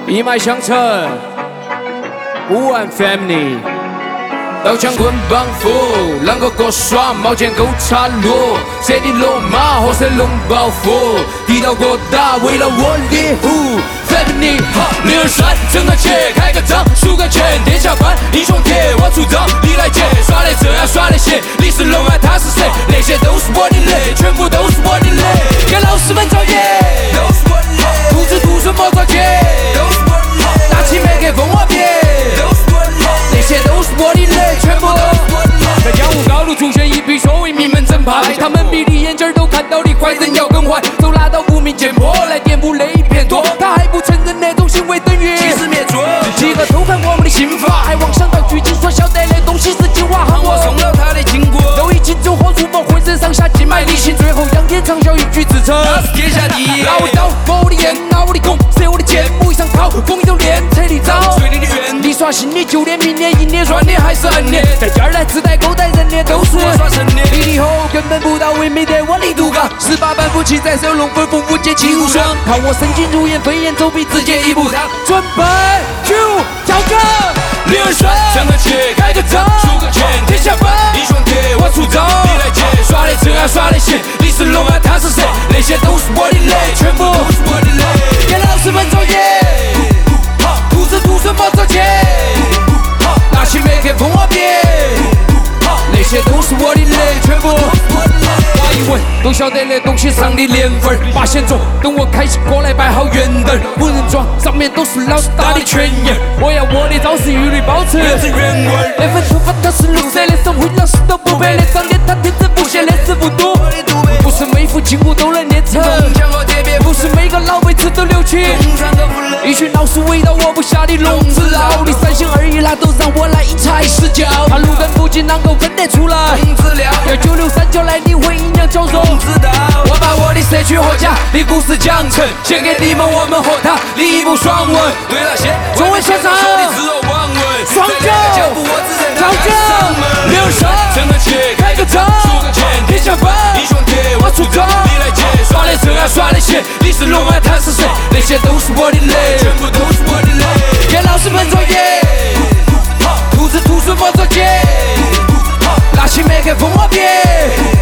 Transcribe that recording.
一脉相承，5万 family。刀枪棍棒斧，狼狗狗耍，毛剑狗插落，谁的落马和谁龙抱负，地道过大，为了我猎户。family 好，623挣个钱，开个张，输个钱，天下观，英雄帖，我出招，你来接，耍的这样耍的些，你是龙啊，他是谁？那些都是我的泪，全部都是我的泪，给老师们造业，都是我的泪，徒子徒孙莫着急，都是我的泪，拿起麦克风我别，都是我的泪，那些都是我的泪，全部都是我的泪。在江湖高路出现一批所谓名门正派，他们闭着眼睛都看到的坏人要更坏，都拿到无名剑破来颠覆那一片多，他还不承认那种行为等于欺师灭祖，几个偷看我们的刑法，还妄想到剧情所晓得的东西是精华，喊我送了他的经过，都已经走火入魔，浑身上下尽卖力气，最后仰天长啸一句自称他是天下第一。拿我的刀，我的眼，拿我的弓，射我的箭，木一上套，风一头练，车里招，你耍心理9年，明年1年转年还是2年，在这儿来自带狗带人的都是我耍神的，离离后根本不到位，没得我力度高，18般武器在手，龙飞凤舞剑气无双，看我神经如烟，飞檐走壁，直接一步上，准备就跳个623挣个钱，开个张，输个钱，天下分，英雄帖，我出招，你来接，耍的这样耍的些，你是龙啊，他是谁？那些都是我的泪，全部都是我的泪，给老师们作业，徒子徒孙莫着急，拿起麦克风我别，那些都是我的泪，全部都是我的泪。挖一问都晓得那东西上的年份，8线中等我开起过来摆好圆凳，无人装上面都是老子打的拳印，我要我的招式一律保持原汁原味。那份头发它是绿色的，生活老师都不配，那张脸他天真不屑，那是不多。不是每副筋骨都能练成，不是每个老辈子都留情。一群老鼠围绕我不下的笼子，奥利3心2意，那都让我来因材施教。他路跟不近，啷个分得出来？要963就来，你会阴阳交融。我把我的社区和家的故事讲成，献给你们，我们和他礼部双文。对那些中文现场，双脚跳脚，623挣个钱，开个张，输个钱，天下分，英雄帖，我出招，你来接，耍的这样耍的些，你是龙啊，他是谁？那些都是我的泪，全部都是我的泪，给老师们作业，徒子徒孙莫着急，拿起麦克风我别。